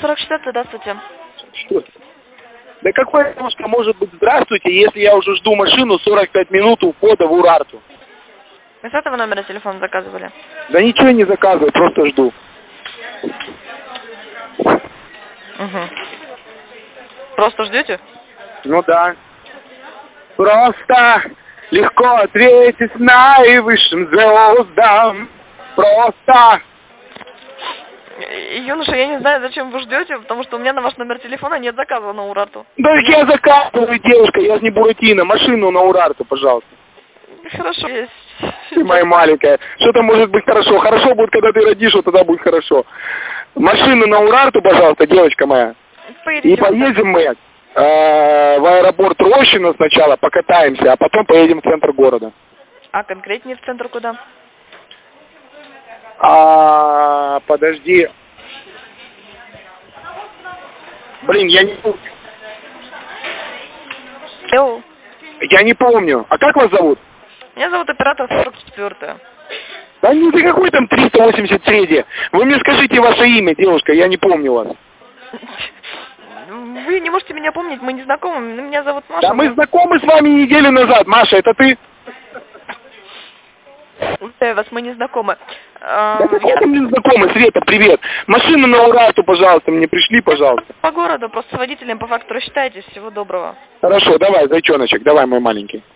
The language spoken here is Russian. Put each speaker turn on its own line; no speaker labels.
44, здравствуйте.
Что? Да какой русском может быть здравствуйте, если я уже жду машину 45 минут у входа в Урарту?
Вы с этого номера телефона заказывали?
Да ничего не заказываю, просто жду.
Угу. Просто ждете?
Ну да. Просто легко ответить наивысшим звездам. Просто.
Юноша, я не знаю, зачем вы ждете, потому что у меня на ваш номер телефона нет заказа на Урарту.
Да я заказываю, девушка, я же не Буратино. Машину на Урарту, пожалуйста.
Хорошо.
Ты моя маленькая. Что-то может быть хорошо. Хорошо будет, когда ты родишь, вот тогда будет хорошо. Машину на Урарту, пожалуйста, девочка моя. И поедем мы в аэропорт Рощино сначала, покатаемся, а потом поедем в центр города.
А конкретнее в центр куда?
Подожди. Блин, я не помню. Я не помню. А как вас зовут?
Меня зовут оператор 44.
Да не, ты какой там 383? Вы мне скажите ваше имя, девушка, я не помню вас.
Вы не можете меня помнить, мы не знакомы. Меня зовут Маша.
Да мы знакомы с вами неделю назад. Маша, это ты?
Мы не знакомы.
Да какой мы знакомы? Света, привет. Машину на Урарту, пожалуйста, мне пришли, пожалуйста.
По городу, просто с водителем по факту рассчитайтесь. Всего доброго.
Хорошо, давай, зайчоночек, давай, мой маленький.